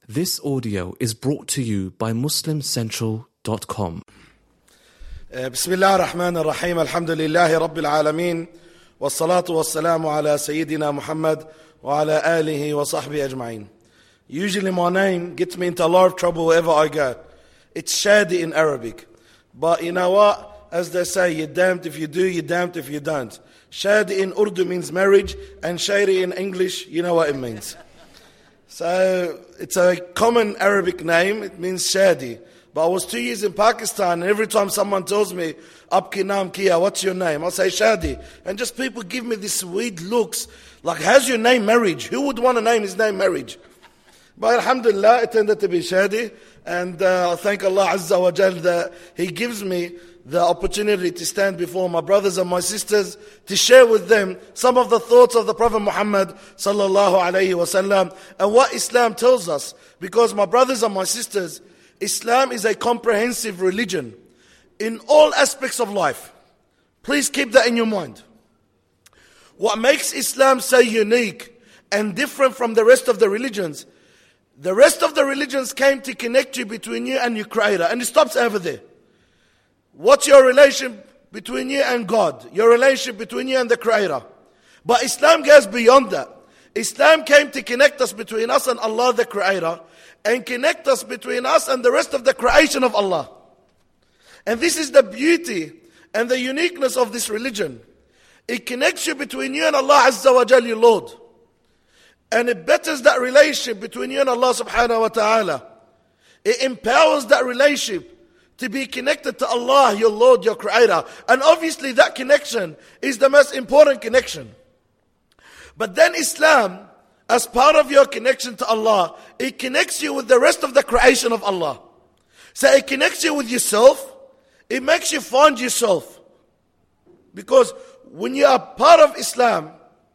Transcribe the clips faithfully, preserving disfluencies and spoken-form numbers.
This audio is brought to you by muslim central dot com. بسم الله الرحمن الرحيم الحمد لله رب العالمين والصلاة والسلام على سيدنا محمد وعلى آله وصحبه أجمعين. Usually my name gets me into a lot of trouble wherever I go. It's Shadi in Arabic. But you know what? As they say, you're damned if you do, you're damned if you don't. Shadi in Urdu means marriage, and Shadi in English, you know what it means. So it's a common Arabic name, it means Shadi. But I was two years in Pakistan, and every time someone tells me, Abki naam kiya, what's your name? I'll say Shadi. And just people give me these sweet looks, like, how's your name marriage? Who would want to name his name marriage? But alhamdulillah, it tended to be Shadi. And uh, I thank Allah Azza wa Jal that He gives me the opportunity to stand before my brothers and my sisters to share with them some of the thoughts of the Prophet Muhammad sallallahu alayhi wa sallam and what Islam tells us. Because my brothers and my sisters, Islam is a comprehensive religion in all aspects of life. Please keep that in your mind. What makes Islam so unique and different from the rest of the religions, the rest of the religions came to connect you between you and your Creator, and it stops over there. What's your relation between you and God? Your relationship between you and the Creator. But Islam goes beyond that. Islam came to connect us between us and Allah the Creator, and connect us between us and the rest of the creation of Allah. And this is the beauty and the uniqueness of this religion. It connects you between you and Allah Azza wa Jal, your Lord. And it betters that relationship between you and Allah subhanahu wa ta'ala. It empowers that relationship to be connected to Allah, your Lord, your Creator. And obviously that connection is the most important connection. But then Islam, as part of your connection to Allah, it connects you with the rest of the creation of Allah. So it connects you with yourself. It makes you find yourself. Because when you are part of Islam,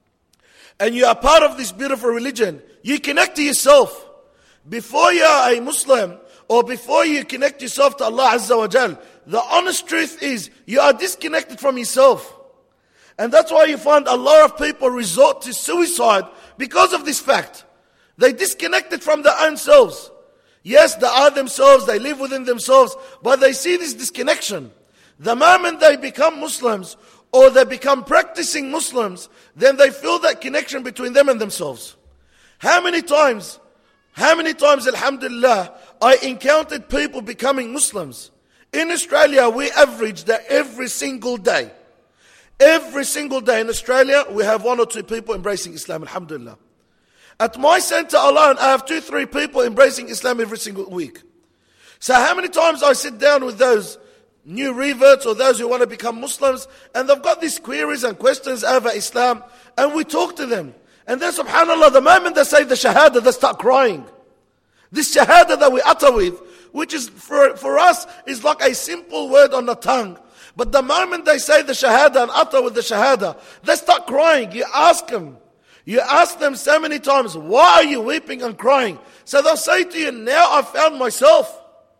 and you are part of this beautiful religion, you connect to yourself. Before you are a Muslim, or before you connect yourself to Allah Azza wa Jal, the honest truth is, you are disconnected from yourself. And that's why you find a lot of people resort to suicide because of this fact. They disconnected from their own selves. Yes, they are themselves, they live within themselves, but they see this disconnection. The moment they become Muslims, or they become practicing Muslims, then they feel that connection between them and themselves. How many times, how many times, alhamdulillah, I encountered people becoming Muslims. In Australia, we average that every single day. Every single day in Australia, we have one or two people embracing Islam, alhamdulillah. At my center alone, I have two, three people embracing Islam every single week. So how many times I sit down with those new reverts or those who want to become Muslims, and they've got these queries and questions over Islam, and we talk to them. And then subhanAllah, the moment they say the Shahada, they start crying. This Shahada that we utter with, which is for, for us, is like a simple word on the tongue. But the moment they say the Shahada and utter with the Shahada, they start crying. You ask them, you ask them so many times, why are you weeping and crying? So they'll say to you, now I found myself.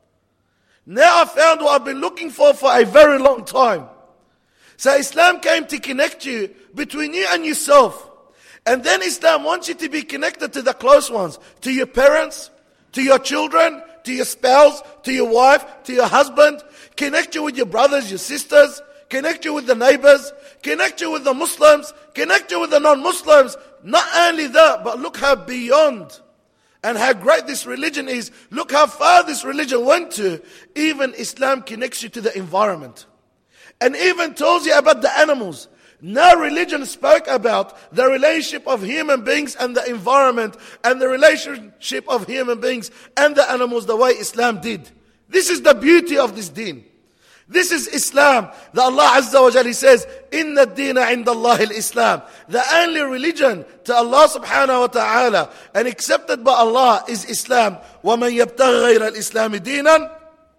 Now I found what I've been looking for for a very long time. So Islam came to connect you between you and yourself. And then Islam wants you to be connected to the close ones, to your parents, to your children, to your spouse, to your wife, to your husband. Connect you with your brothers, your sisters. Connect you with the neighbors. Connect you with the Muslims. Connect you with the non-Muslims. Not only that, but look how beyond and how great this religion is. Look how far this religion went to. Even Islam connects you to the environment. And even tells you about the animals. No religion spoke about the relationship of human beings and the environment, and the relationship of human beings and the animals the way Islam did. This is the beauty of this deen. This is Islam. That Allah Azza wa Jalla says, Inna ad-deena inda Allah al-Islam. The only religion to Allah subhanahu wa ta'ala and accepted by Allah is Islam. وَمَنْ يَبْتَغْ غَيْرَ الْإِسْلَامِ دِينًا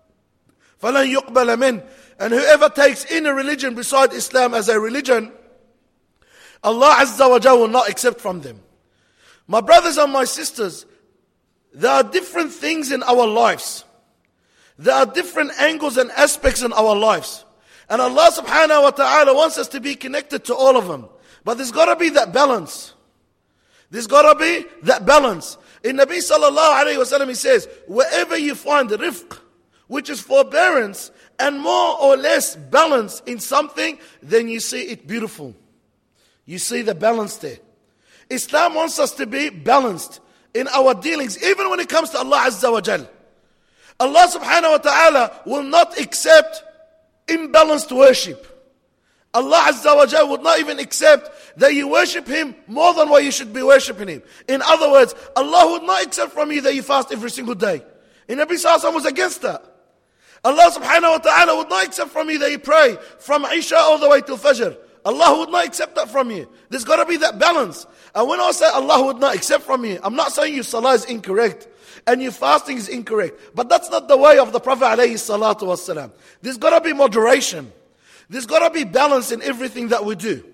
فَلَنْ يُقْبَلَ مِنْهُ. And whoever takes any religion beside Islam as a religion, Allah Azza wa Jalla will not accept from them. My brothers and my sisters, there are different things in our lives. There are different angles and aspects in our lives. And Allah subhanahu wa ta'ala wants us to be connected to all of them. But there's got to be that balance. There's got to be that balance. In Nabi sallallahu alayhi wa sallam, he says, wherever you find rifq, which is forbearance, and more or less balance in something, then you see it beautiful. You see the balance there. Islam wants us to be balanced in our dealings, even when it comes to Allah Azza wa Jal. Allah subhanahu wa ta'ala will not accept imbalanced worship. Allah Azza wa Jal would not even accept that you worship Him more than what you should be worshipping Him. In other words, Allah would not accept from you that you fast every single day. And Nabi Sallallahu Alaihi Wasallam was against that. Allah subhanahu wa ta'ala would not accept from you that you pray from Isha all the way till Fajr. Allah would not accept that from you. There's got to be that balance. And when I say Allah would not accept from you, I'm not saying your salah is incorrect and your fasting is incorrect. But that's not the way of the Prophet alayhi salatu wasalam. There's got to be moderation. There's got to be balance in everything that we do.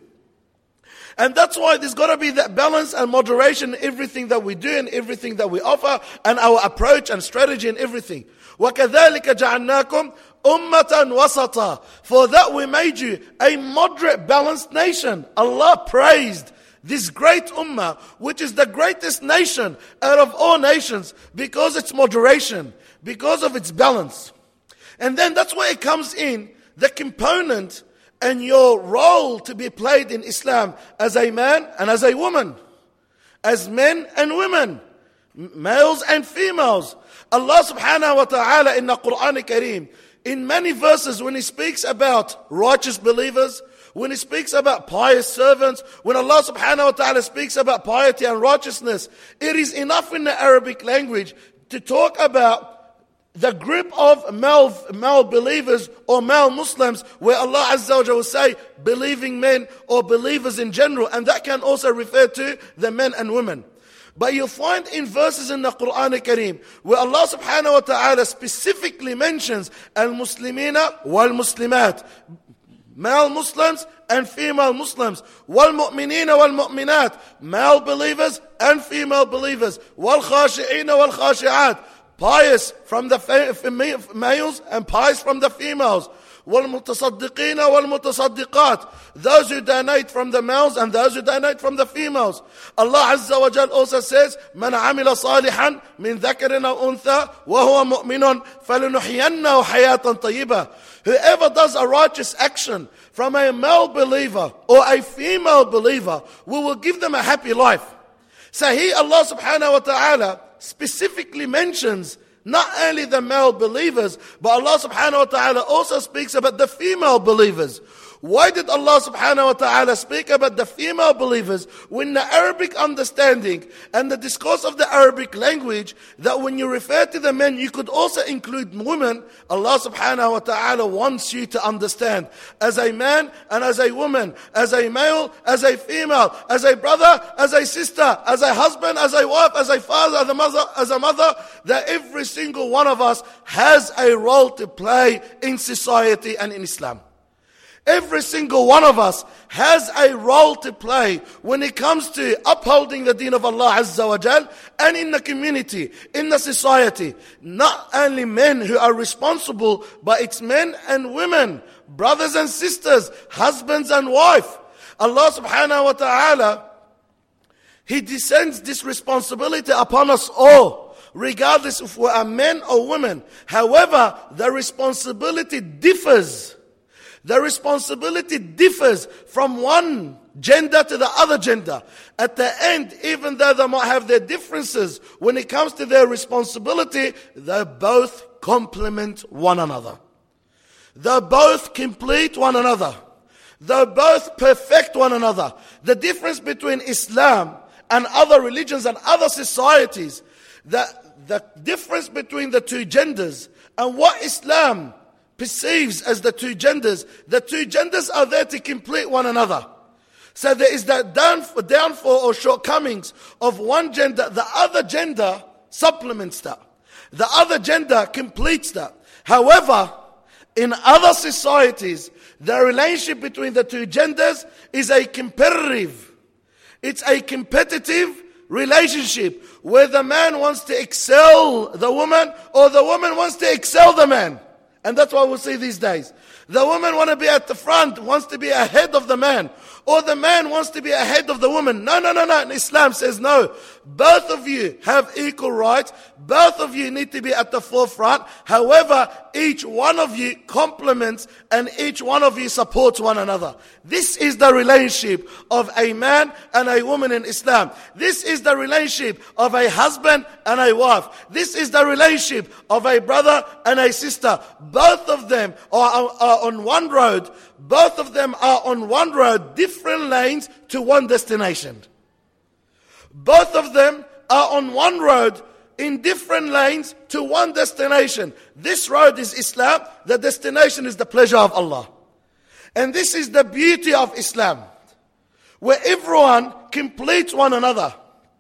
And that's why there's got to be that balance and moderation in everything that we do and everything that we offer and our approach and strategy and everything. وَكَذَلِكَ جَعَلْنَاكُمْ أُمَّةً وَسَطًا. For that we made you a moderate, balanced nation. Allah praised this great ummah, which is the greatest nation out of all nations, because it's moderation, because of its balance. And then that's where it comes in, the component and your role to be played in Islam as a man and as a woman, as men and women, males and females. Allah subhanahu wa ta'ala in the Quran Kareem, in many verses when He speaks about righteous believers, when He speaks about pious servants, when Allah subhanahu wa ta'ala speaks about piety and righteousness, it is enough in the Arabic language to talk about the group of male, male believers or male Muslims, where Allah Azza wa Jalla will say believing men or believers in general, and that can also refer to the men and women. But you'll find in verses in the Quran Kareem where Allah subhanahu wa ta'ala specifically mentions al-muslimina wal-muslimat, male Muslims and female Muslims, wal-mu'minina wal-mu'minat, male believers and female believers, wal-khashi'ina wal-khashi'at, pious from the males and pious from the females, وَالْمُتَصَدِّقِينَ وَالْمُتَصَدِّقَاتِ, those who donate from the males and those who donate from the females. Allah Azza wa Jal also says, مَنْ عَمِلَ صَالِحًا مِنْ ذَكَرٍ أَوْ أُنْثَى وَهُوَ مُؤْمِنٌ فَلَنُحْيَنَّهُ حَيَاةً طَيِّبَةً. Whoever does a righteous action from a male believer or a female believer, we will give them a happy life. So here Allah subhanahu wa ta'ala specifically mentions not only the male believers, but Allah subhanahu wa ta'ala also speaks about the female believers. Why did Allah subhanahu wa ta'ala speak about the female believers when the Arabic understanding and the discourse of the Arabic language, that when you refer to the men, you could also include women? Allah subhanahu wa ta'ala wants you to understand, as a man and as a woman, as a male, as a female, as a brother, as a sister, as a husband, as a wife, as a father, as a mother, as a mother, that every single one of us has a role to play in society and in Islam. Every single one of us has a role to play when it comes to upholding the deen of Allah Azza wa Jal, and in the community, in the society. Not only men who are responsible, but it's men and women, brothers and sisters, husbands and wife. Allah subhanahu wa ta'ala, He descends this responsibility upon us all, regardless if we are men or women. However, the responsibility differs. The responsibility differs from one gender to the other gender. At the end, even though they might have their differences, when it comes to their responsibility, they both complement one another. They both complete one another. They both perfect one another. The difference between Islam and other religions and other societies, the, the difference between the two genders and what Islam perceives as the two genders, the two genders are there to complete one another. So there is that downfall or shortcomings of one gender, the other gender supplements that. The other gender completes that. However, in other societies, the relationship between the two genders is a competitive. It's a competitive relationship where the man wants to excel the woman or the woman wants to excel the man. And that's what we'll see these days. The woman wants to be at the front, wants to be ahead of the man. Or the man wants to be ahead of the woman. No, no, no, no. And Islam says no. both of you have equal rights. Both of you need to be at the forefront. However, each one of you complements and each one of you supports one another. This is the relationship of a man and a woman in Islam. This is the relationship of a husband and a wife. This is the relationship of a brother and a sister. Both of them are, are on one road. Both of them are on one road, different lanes to one destination. Both of them are on one road in different lanes to one destination. This road is Islam. The destination is the pleasure of Allah. And this is the beauty of Islam, where everyone completes one another.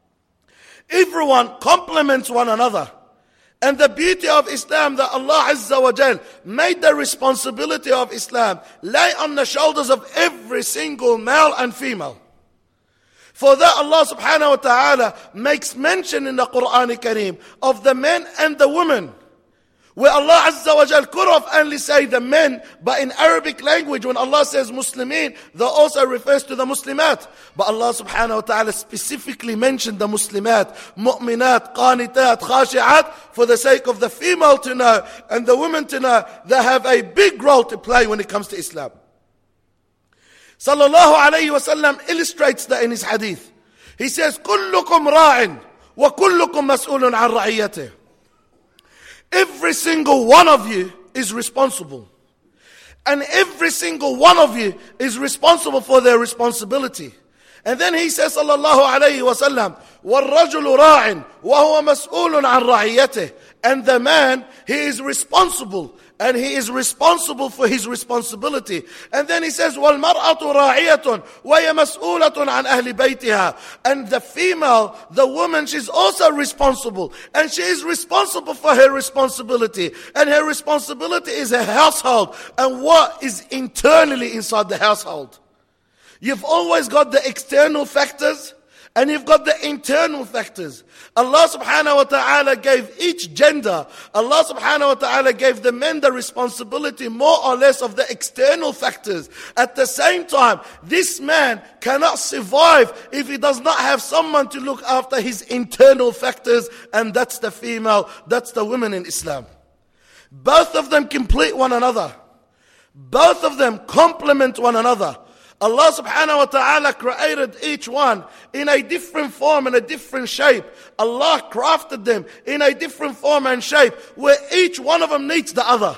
Everyone complements one another. And the beauty of Islam, that Allah Azza wa Jal made the responsibility of Islam lay on the shoulders of every single male and female. For that Allah subhanahu wa ta'ala makes mention in the Quran Kareem of the men and the women. Where Allah Azza wa Jal could have only say the men, but in Arabic language when Allah says Muslimin, that also refers to the Muslimat. But Allah subhanahu wa ta'ala specifically mentioned the Muslimat, Mu'minat, Qanitat, Khashi'at, for the sake of the female to know and the women to know they have a big role to play when it comes to Islam. Sallallahu alayhi wa sallam illustrates that in his hadith. He says, كُلُّكُمْ رَاعٍ وَكُلُّكُمْ مَسْئُولٌ عَنْ رَعِيَّتِهِ. Every single one of you is responsible. And every single one of you is responsible for their responsibility. And then he says, sallallahu alayhi wa sallam, وَالرَّجُلُ رَاعٍ وَهُوَ مَسْئُولٌ عَنْ رَعِيَّتِهِ. And the man, he is responsible. And he is responsible for his responsibility. And then he says, وَالْمَرْأَةُ رَاعِيَةٌ وَهِيَ مَسْئُولَةٌ عَنْ أَهْلِ بَيْتِهَا. And the female, the woman, she's also responsible. And she is responsible for her responsibility. And her responsibility is her household. And what is internally inside the household. You've always got the external factors. And you've got the internal factors. Allah subhanahu wa ta'ala gave each gender, Allah subhanahu wa ta'ala gave the men the responsibility more or less of the external factors. At the same time, this man cannot survive if he does not have someone to look after his internal factors, and that's the female, that's the women in Islam. Both of them complete one another. Both of them complement one another. Allah subhanahu wa ta'ala created each one in a different form and a different shape. Allah crafted them in a different form and shape where each one of them needs the other.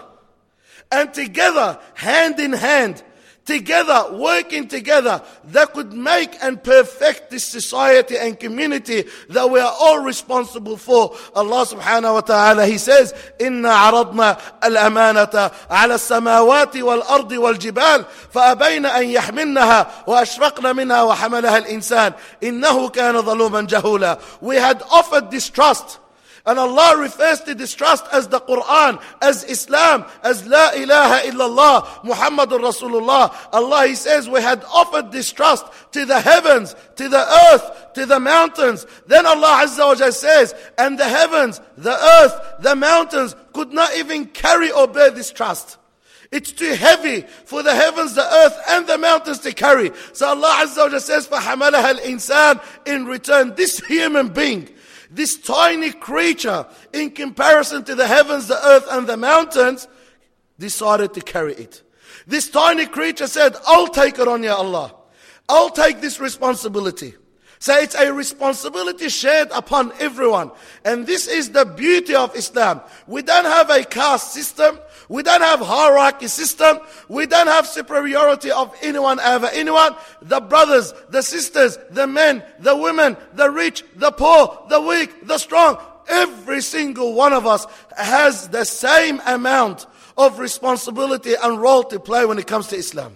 And together, hand in hand, together, working together, they could make and perfect this society and community that we are all responsible for. Allah subhanahu wa ta'ala, He says, إِنَّا عَرَضْنَا الْأَمَانَةَ عَلَى السَّمَاوَاتِ وَالْأَرْضِ وَالْجِبَالِ فَأَبَيْنَ أَنْ يَحْمِلْنَهَا وَأَشْفَقْنَ مِنْهَا وَحَمَلَهَا الْإِنسَانِ إِنَّهُ كَانَ ظَلُومًا جَهُولًا. We had offered this trust. And Allah refers to this trust as the Quran, as Islam, as La ilaha illallah, Muhammadur Rasulullah. Allah, He says, we had offered this trust to the heavens, to the earth, to the mountains. Then Allah Azza wa Jalla says, and the heavens, the earth, the mountains could not even carry or bear this trust. It's too heavy for the heavens, the earth, and the mountains to carry. So Allah Azza wa Jalla says, فَحَمَلَهَا الْإِنسَانِ. In return, this human being, this tiny creature, in comparison to the heavens, the earth, and the mountains, decided to carry it. This tiny creature said, I'll take it on, Ya Allah. I'll take this responsibility. So it's a responsibility shared upon everyone. And this is the beauty of Islam. We don't have a caste system. We don't have hierarchy system. We don't have superiority of anyone over anyone. The brothers, the sisters, the men, the women, the rich, the poor, the weak, the strong. Every single one of us has the same amount of responsibility and role to play when it comes to Islam.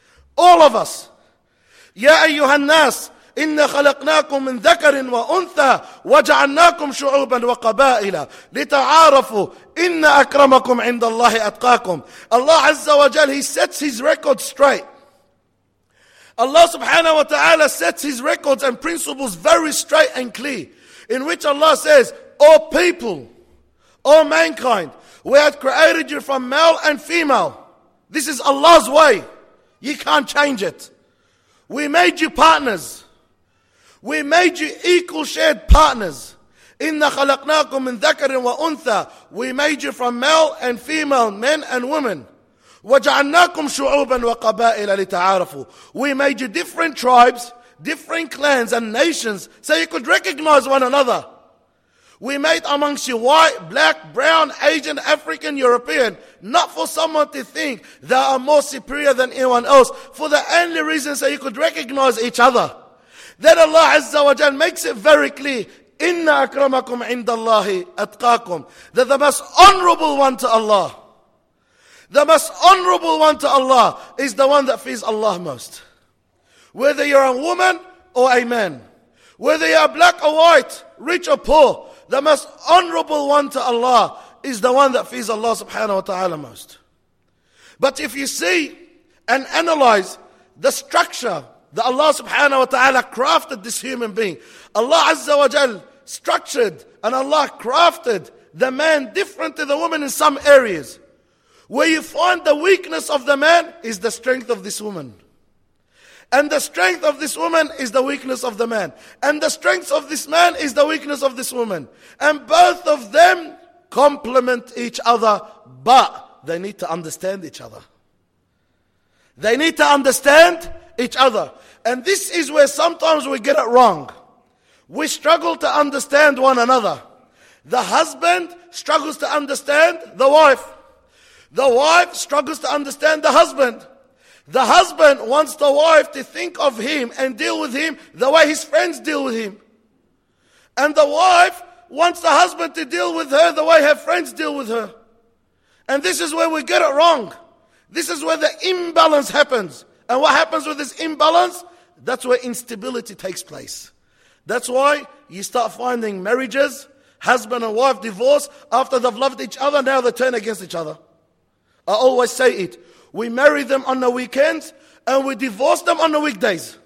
All of us. Ya ayyuhan nas. إِنَّا خَلَقْنَاكُمْ مِنْ ذَكَرٍ وَأُنْثَى وَجَعَلْنَاكُمْ شُعُوبًا وَقَبَائِلًا لِتَعَارَفُوا إِنَّ أَكْرَمَكُمْ عِنْدَ اللَّهِ أَتْقَاكُمْ. Allah Azza wa Jal, He sets His record straight. Allah subhanahu wa ta'ala sets His records and principles very straight and clear. In which Allah says, O people, O mankind, we had created you from male and female. This is Allah's way. You can't change it. We made you partners. We made you equal shared partners. إِنَّا خَلَقْنَاكُم مِّن ذَكَرٍ وَأُنثَى. We made you from male and female, men and women. وَجَعَلْنَاكُمْ شُعُوبًا وَقَبَائِلَ لِتَعَارَفُوا. We made you different tribes, different clans and nations, so you could recognize one another. We made amongst you white, black, brown, Asian, African, European, not for someone to think they are more superior than anyone else, for the only reason so you could recognize each other. Then Allah Azza wa Jal makes it very clear, Inna akramakum indallahi atqakum. That the most honorable one to Allah, the most honorable one to Allah is the one that fears Allah most. Whether you're a woman or a man, whether you're black or white, rich or poor, the most honorable one to Allah is the one that fears Allah subhanahu wa ta'ala most. But if you see and analyze the structure that Allah subhanahu wa ta'ala crafted this human being, Allah Azza wa Jal structured and Allah crafted the man different to the woman in some areas. Where you find the weakness of the man is the strength of this woman. And the strength of this woman is the weakness of the man. And the strength of this man is the weakness of this woman. And both of them complement each other, but they need to understand each other. They need to understand each other. And this is where sometimes we get it wrong. We struggle to understand one another. The husband struggles to understand the wife. The wife struggles to understand the husband. The husband wants the wife to think of him and deal with him the way his friends deal with him. And the wife wants the husband to deal with her the way her friends deal with her. And this is where we get it wrong. This is where the imbalance happens. And what happens with this imbalance? That's where instability takes place. That's why you start finding marriages, husband and wife divorce, after they've loved each other, now they turn against each other. I always say it. We marry them on the weekends and we divorce them on the weekdays.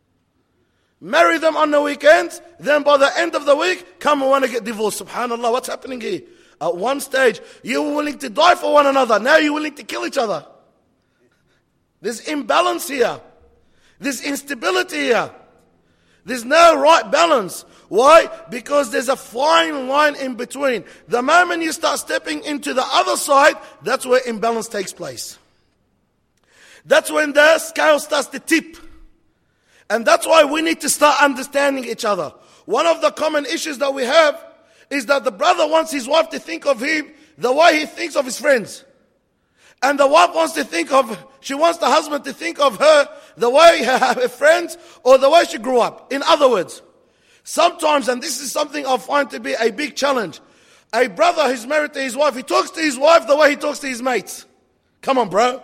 Marry them on the weekends, then by the end of the week, come and want to get divorced. Subhanallah, what's happening here? At one stage, you were willing to die for one another. Now you're willing to kill each other. There's imbalance here. There's instability here. There's no right balance. Why? Because there's a fine line in between. The moment you start stepping into the other side, that's where imbalance takes place. That's when the scale starts to tip. And that's why we need to start understanding each other. One of the common issues that we have is that the brother wants his wife to think of him the way he thinks of his friends. And the wife wants to think of, she wants the husband to think of her the way her friends or the way she grew up. In other words, sometimes, and this is something I find to be a big challenge, a brother who's married to his wife, he talks to his wife the way he talks to his mates. Come on, bro.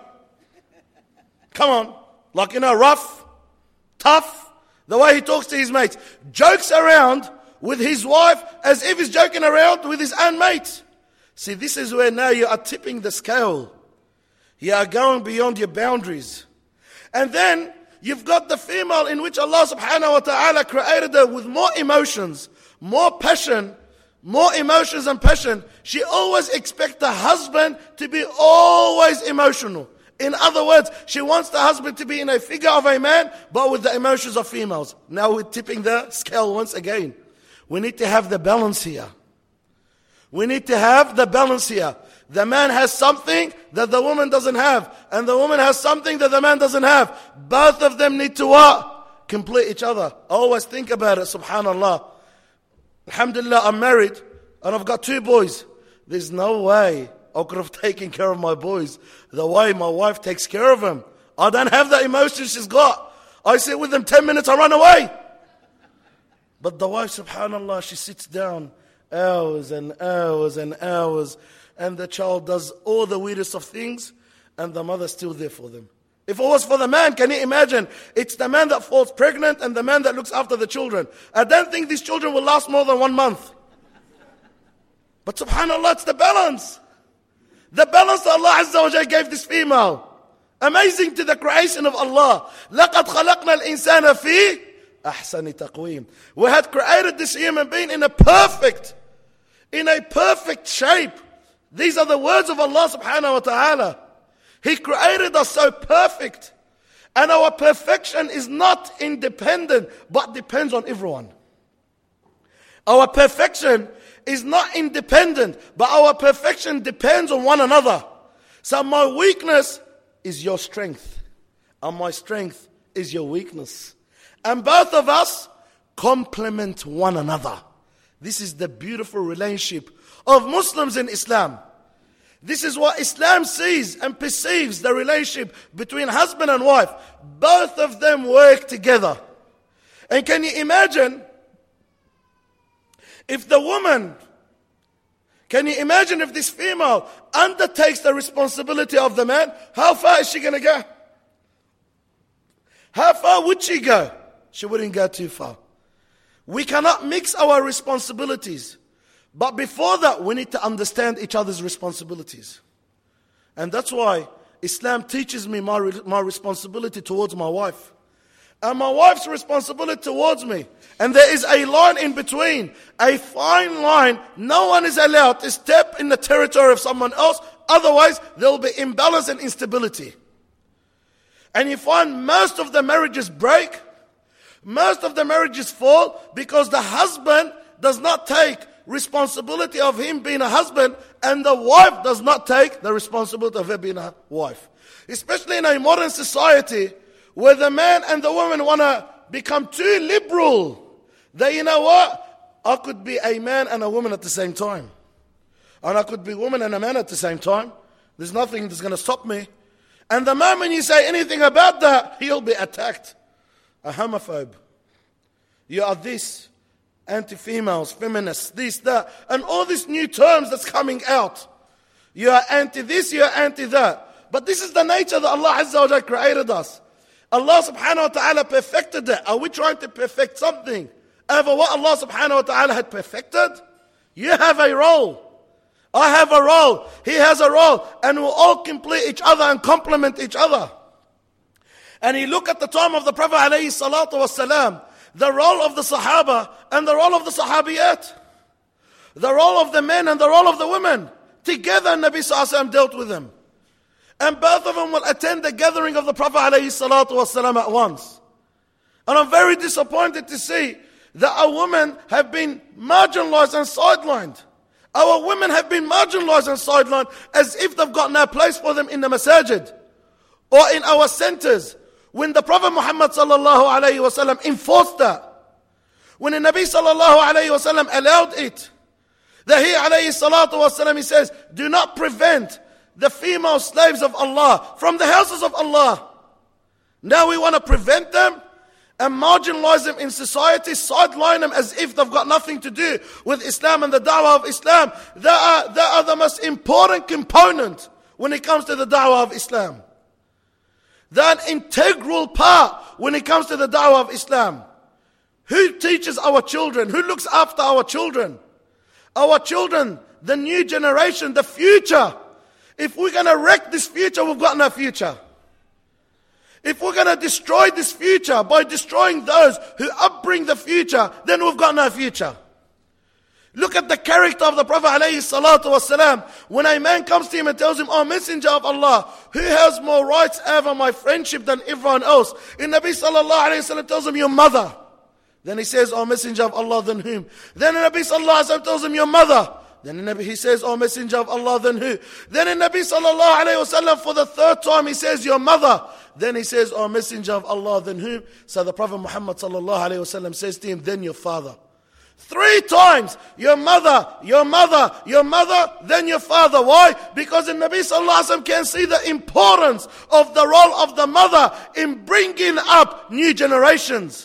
Come on. Like, you know, rough, tough, the way he talks to his mates. Jokes around with his wife as if he's joking around with his own mates. See, this is where now you are tipping the scale. You are going beyond your boundaries. And then you've got the female in which Allah subhanahu wa ta'ala created her with more emotions, more passion, more emotions and passion. She always expects the husband to be always emotional. In other words, she wants the husband to be in a figure of a man, but with the emotions of females. Now we're tipping the scale once again. We need to have the balance here. We need to have the balance here. The man has something that the woman doesn't have. And the woman has something that the man doesn't have. Both of them need to what? Complete each other. I always think about it, subhanallah. Alhamdulillah, I'm married and I've got two boys. There's no way I could have taken care of my boys the way my wife takes care of them. I don't have the emotion she's got. I sit with them ten minutes, I run away. But the wife, subhanallah, she sits down hours and hours and hours, and the child does all the weirdest of things, and the mother's still there for them. If it was for the man, can you imagine? It's the man that falls pregnant and the man that looks after the children. I don't think these children will last more than one month. But subhanallah, it's the balance. The balance that Allah Azza wa Jalla gave this female. Amazing to the creation of Allah. لَقَدْ خَلَقْنَا الْإِنسَانَ فِي أَحْسَنِ تَقْوِيمٍ. We had created this human being in a perfect, in a perfect shape. These are the words of Allah subhanahu wa ta'ala. He created us so perfect. And our perfection is not independent, but depends on everyone. Our perfection is not independent, but our perfection depends on one another. So my weakness is your strength, and my strength is your weakness. And both of us complement one another. This is the beautiful relationship of Muslims in Islam. This is what Islam sees and perceives the relationship between husband and wife. Both of them work together. And can you imagine if the woman, can you imagine if this female undertakes the responsibility of the man? How far is she going to go? How far would she go? She wouldn't go too far. We cannot mix our responsibilities. But before that, we need to understand each other's responsibilities. And that's why Islam teaches me my, my responsibility towards my wife. And my wife's responsibility towards me. And there is a line in between. A fine line. No one is allowed to step in the territory of someone else. Otherwise, there will be imbalance and instability. And you find most of the marriages break. Most of the marriages fall because the husband does not take responsibility of him being a husband, and the wife does not take the responsibility of her being a wife. Especially in a modern society where the man and the woman want to become too liberal. They, you know what? I could be a man and a woman at the same time. And I could be a woman and a man at the same time. There's nothing that's going to stop me. And the moment you say anything about that, he'll be attacked. A homophobe. You are this. Anti-females, feminists, this, that, and all these new terms that's coming out. You are anti-this, you are anti-that. But this is the nature that Allah Azza wa Jalla created us. Allah subhanahu wa ta'ala perfected it. Are we trying to perfect something over what Allah subhanahu wa ta'ala had perfected? You have a role. I have a role. He has a role. And we'll all complete each other and complement each other. And you look at the time of the Prophet alayhi salatu wasalam, the role of the Sahaba and the role of the Sahabiyat. The role of the men and the role of the women. Together Nabi Sallallahu Alaihi Wasallam dealt with them. And both of them will attend the gathering of the Prophet Alayhi Salatu Wasallam at once. And I'm very disappointed to see that our women have been marginalized and sidelined. Our women have been marginalized and sidelined as if they've got no place for them in the masajid or in our centers. When the Prophet Muhammad sallallahu alayhi wa sallam enforced that, when the Nabi sallallahu alayhi wa sallam allowed it, that he alayhi salatu wa sallam, he says, do not prevent the female slaves of Allah from the houses of Allah. Now we want to prevent them and marginalize them in society, sideline them as if they've got nothing to do with Islam and the da'wah of Islam. They are, they are the most important component when it comes to the da'wah of Islam. They're an integral part when it comes to the da'wah of Islam. Who teaches our children? Who looks after our children? Our children, the new generation, the future. If we're going to wreck this future, we've got no future. If we're going to destroy this future by destroying those who upbring the future, then we've got no future. Look at the character of the Prophet alayhi salatu wasalam. When a man comes to him and tells him, oh Messenger of Allah, who has more rights over my friendship than everyone else? And Nabi sallallahu alayhi wasallam tells him, your mother. Then he says, oh Messenger of Allah, then whom? Then the Nabi sallallahu alayhi wasallam tells him, your mother. Then the Nabi, he says, oh Messenger of Allah, then who? Then the Nabi sallallahu alayhi wasallam for the third time he says, your mother. Then he says, oh Messenger of Allah, then whom? So the Prophet Muhammad sallallahu alayhi wasallam says to him, then your father. Three times, your mother, your mother, your mother, then your father. Why? Because the Nabi Sallallahu Alaihi Wasallam can see the importance of the role of the mother in bringing up new generations.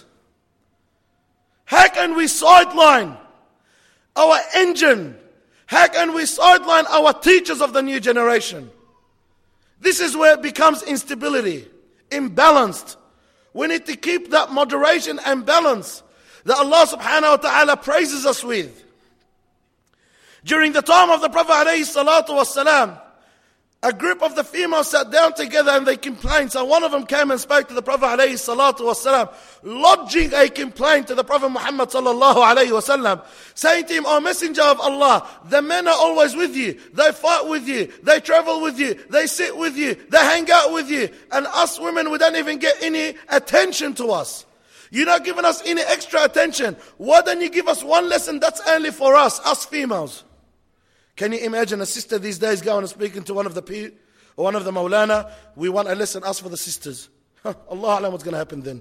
How can we sideline our engine? How can we sideline our teachers of the new generation? This is where it becomes instability, imbalanced. We need to keep that moderation and balance that Allah subhanahu wa ta'ala praises us with. During the time of the Prophet alayhi salatu wasalam, a group of the females sat down together and they complained. So one of them came and spoke to the Prophet alayhi salatu wasalam, lodging a complaint to the Prophet Muhammad sallallahu alayhi wasallam, saying to him, "O Messenger of Allah, the men are always with you. They fight with you. They travel with you. They sit with you. They hang out with you. And us women, we don't even get any attention to us. You're not giving us any extra attention. Why don't you give us one lesson that's only for us, us females?" Can you imagine a sister these days going and speaking to one of the Pir or one of the Maulana? "We want a lesson, us for the sisters." Allah Alam, what's going to happen then?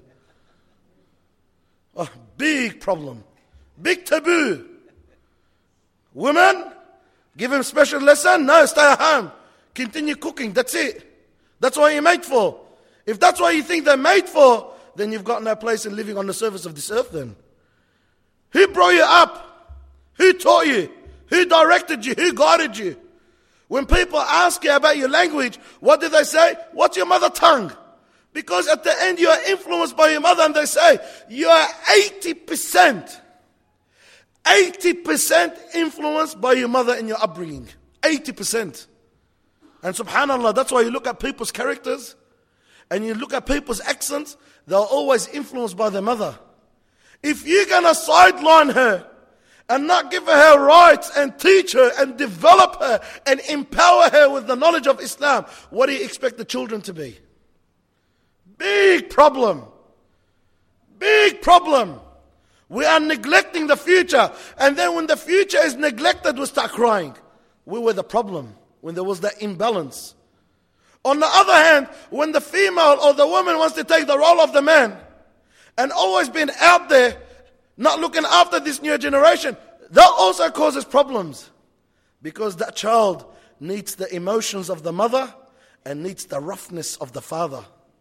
Oh, big problem. Big taboo. Women, give him special lesson? No, stay at home. Continue cooking, that's it. That's what you're made for. If that's what you think they're made for, then you've got no place in living on the surface of this earth then. Who brought you up? Who taught you? Who directed you? Who guided you? When people ask you about your language, what do they say? What's your mother tongue? Because at the end you are influenced by your mother, and they say you are eighty percent, eighty percent influenced by your mother in your upbringing. eighty percent. And subhanAllah, that's why you look at people's characters and you look at people's accents, they're always influenced by their mother. If you're going to sideline her and not give her her rights and teach her and develop her and empower her with the knowledge of Islam, what do you expect the children to be? Big problem. Big problem. We are neglecting the future. And then when the future is neglected, we start crying. We were the problem when there was that imbalance. On the other hand, when the female or the woman wants to take the role of the man and always been out there, not looking after this new generation, that also causes problems. Because that child needs the emotions of the mother and needs the roughness of the father.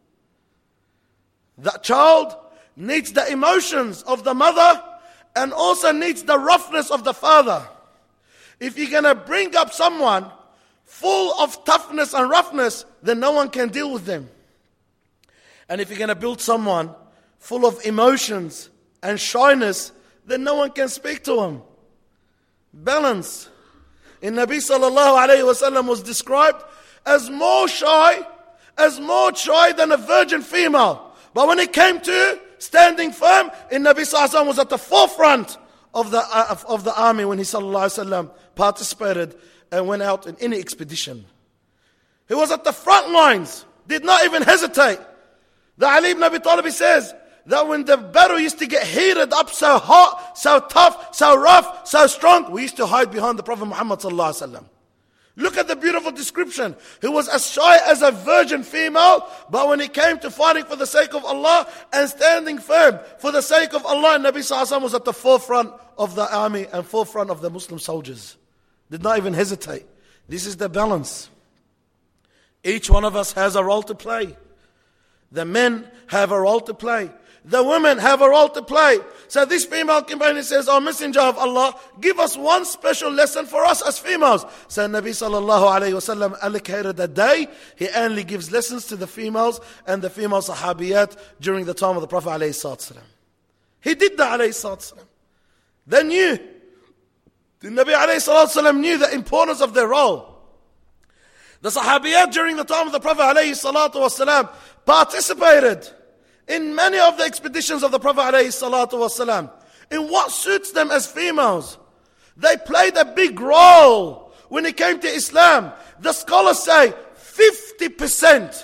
That child needs the emotions of the mother and also needs the roughness of the father. If you're going to bring up someone full of toughness and roughness, then no one can deal with them. And if you're going to build someone full of emotions and shyness, then no one can speak to him. Balance. In Nabi sallallahu alayhi wasallam was described as more shy, as more shy than a virgin female. But when it came to standing firm, in Nabi sallallahu alayhi wasallam was at the forefront of the uh, of, of the army when he sallallahu alayhi wasallam participated and went out in any expedition. He was at the front lines, did not even hesitate. The Ali ibn Abi Talib says that when the battle used to get heated up so hot, so tough, so rough, so strong, we used to hide behind the Prophet Muhammad sallallahu alaihi wasallam. Look at the beautiful description. He was as shy as a virgin female, but when it came to fighting for the sake of Allah and standing firm for the sake of Allah, Nabi sallallahu alaihi wasallam was at the forefront of the army and forefront of the Muslim soldiers. Did not even hesitate. This is the balance. Each one of us has a role to play. The men have a role to play. The women have a role to play. So this female companion says, "O Messenger of Allah, give us one special lesson for us as females." So Nabi sallallahu alayhi wasallam allocated a day. He only gives lessons to the females and the female sahabiyat during the time of the Prophet alayhi salatu. He did that alayhi salatu. They knew. The Nabi alayhi salatu knew the importance of their role. The sahabiyat during the time of the Prophet alayhi salatu wasalam participated in many of the expeditions of the Prophet alayhi salatu wasalam. In what suits them as females. They played a big role when it came to Islam. The scholars say fifty percent.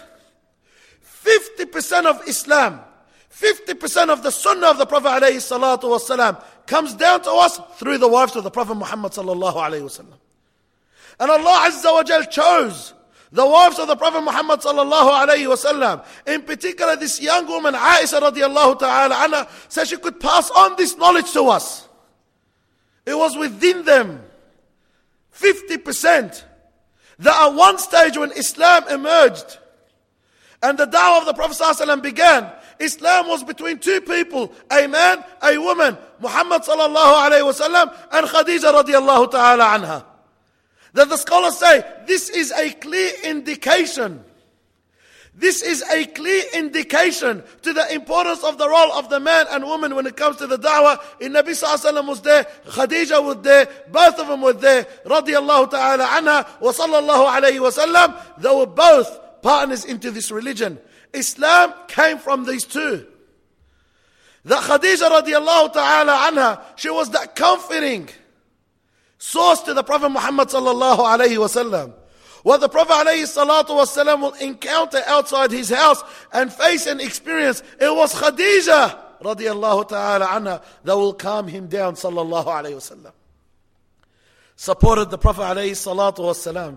fifty percent of Islam, fifty percent of the sunnah of the Prophet alayhi salatu wasalam comes down to us through the wives of the Prophet Muhammad sallallahu alayhi wasallam. And Allah Azza wa Jal chose the wives of the Prophet Muhammad sallallahu alayhi wasallam. In particular, this young woman, Aisha radiallahu ta'ala anha, said she could pass on this knowledge to us. It was within them. fifty percent. That at one stage when Islam emerged and the da'wah of the Prophet sallallahu alayhi wasallam began, Islam was between two people, a man, a woman, Muhammad sallallahu alayhi wasallam and Khadija radiallahu ta'ala anha. That the scholars say, this is a clear indication This is a clear indication to the importance of the role of the man and woman when it comes to the da'wah. In Nabi sallallahu alayhi wa sallam was there, Khadija was there, both of them were there, radiyallahu ta'ala anha, wa sallallahu alayhi wa sallam. They were both partners into this religion. Islam came from these two. The Khadija radiyallahu ta'ala anha, she was that comforting source to the Prophet Muhammad sallallahu alayhi wa sallam. What the Prophet alayhi salatu wasalam will encounter outside his house and face and experience, it was Khadija radiyallahu ta'ala anha that will calm him down sallallahu alayhi wasallam. Supported the Prophet alayhi salatu wasalam.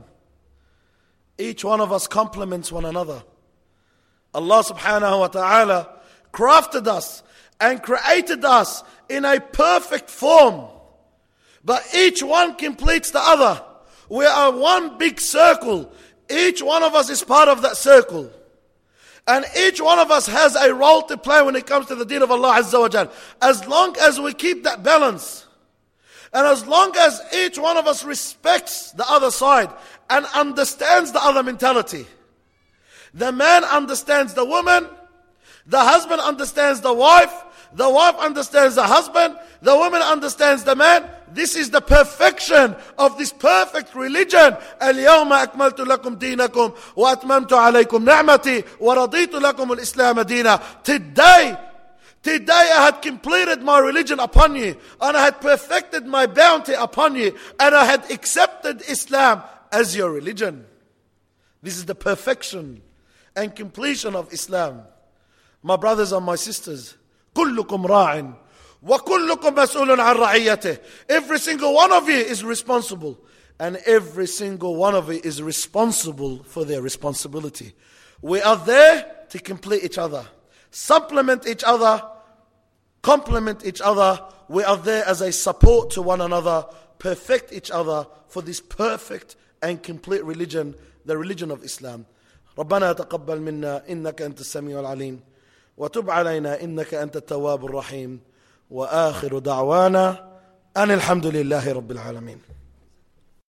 Each one of us complements one another. Allah subhanahu wa ta'ala crafted us and created us in a perfect form. But each one completes the other. We are one big circle. Each one of us is part of that circle. And each one of us has a role to play when it comes to the deen of Allah Azza wa Jal. As long as we keep that balance, and as long as each one of us respects the other side and understands the other mentality. The man understands the woman, the husband understands the wife, the wife understands the husband, the woman understands the man. This is the perfection of this perfect religion. اليوم أكملت لكم دينكم وأتممت عليكم نعمتي ورضيت لكم الإسلام دينا. Today, today I had completed my religion upon you, and I had perfected my bounty upon you, and I had accepted Islam as your religion. This is the perfection and completion of Islam. My brothers and my sisters, كلكم راع وَكُلُّكُمْ مَسْئُولٌ عَنْ رَعِيَّتِهِ. Every single one of you is responsible. And every single one of you is responsible for their responsibility. We are there to complete each other, supplement each other, complement each other. We are there as a support to one another, perfect each other for this perfect and complete religion, the religion of Islam. رَبَّنَا تَقَبَّلْ مِنَّا إِنَّكَ أَنْتَ السَّمِيعُ الْعَلِيمُ وَتُبْ عَلَيْنَا إِنَّكَ أَنْتَ التَّوَّابُ الرَّحِيمُ وآخر دعوانا أن الحمد لله رب العالمين.